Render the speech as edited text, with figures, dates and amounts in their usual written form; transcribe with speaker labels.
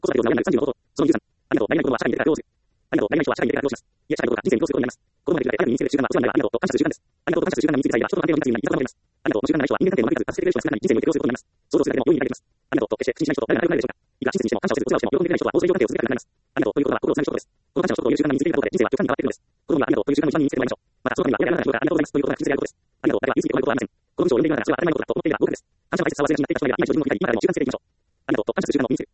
Speaker 1: 子育てを学びになる30のこと、その13、ありがとう、なりないことは社会に出てからどうする。ありがとう、なりない人は社会に出てからどうします。いや、社会のことが人生にどうすることになります。子供までが親に身につける習慣は大人まではありがとうと感謝する習慣です。ありがとうと感謝する習慣が身についていれば、人と関係を満たすように言い方がます。ありがとうの習慣がない人は人間関係をうまくいかず、助けてくれる人が少なく人生に向けてどうすることになります。想像するだけでも容易になります。ありがとうと決して口にしない人と誰が仲良くなるでしょうか。いくら親切にしても感謝をせず、どちらをしても喜んでくれない人は、大勢医療関係を続けたくなります。ありがとうということは心をつなぐことです。この感謝の一言を言う習慣が身についていることで、人生は極端に変わっていくのです。子供にはありがとうという習慣を一番に身につけてもらいましょう。また、その他には親がやらないことがありがとうございますということが人生であることです。ありがとう、誰が言い過ぎてもらうことはありません。この文章を読んでいながら、それは当たり前のことだと思っているが合格です。感謝の大切さを忘れがちになっていた人がいる。今自分の理解にまだ身を柔軟させていきましょう。ありがとうと感謝する習慣を身につける。